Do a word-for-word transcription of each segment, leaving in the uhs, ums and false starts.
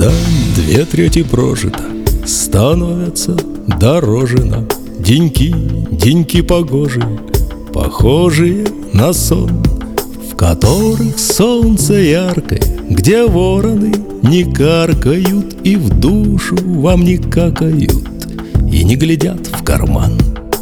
Когда две трети прожито, становятся дороже нам деньки, деньки погожие, похожие на сон, в которых солнце яркое, где вороны не каркают и в душу вам не какают и не глядят в карман.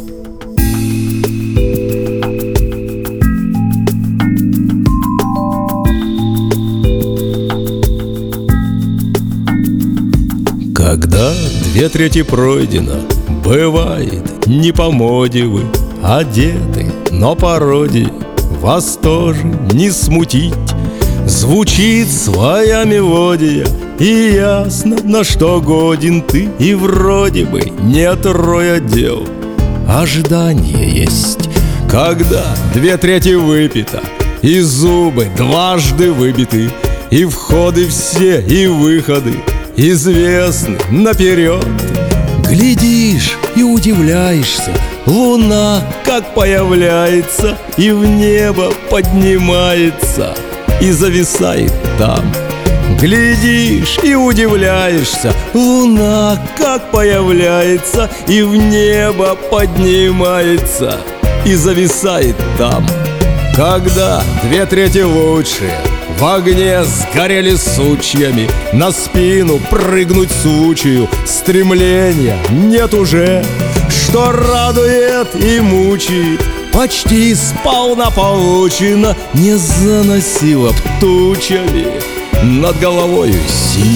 Когда две трети пройдено, бывает, не по моде вы одеты, но по роде вас тоже не смутить. Звучит своя мелодия, и ясно, на что годен ты, и вроде бы нет роя дел. Ожидание есть, когда две трети выпито, и зубы дважды выбиты, и входы все, и выходы известны наперед. Глядишь и удивляешься, луна как появляется и в небо поднимается и зависает там. Глядишь и удивляешься, луна как появляется и в небо поднимается и зависает там. Когда две трети лучшие в огне сгорели сучьями, на спину прыгнуть случаю стремления нет уже, что радует и мучает, почти сполна получено, не заносило б тучами над головою синь.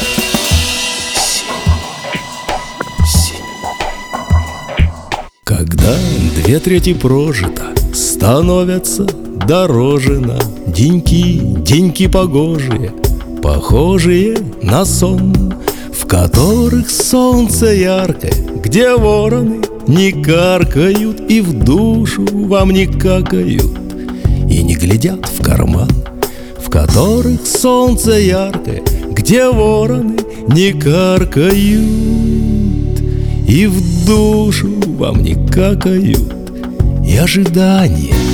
Когда две трети прожито, становятся дороже нам деньки, деньки погожие, похожие на сон, в которых солнце яркое, где вороны не каркают и в душу вам не какают и не глядят в карман, в которых солнце яркое, где вороны не каркают и в душу вам не какают, и ожидание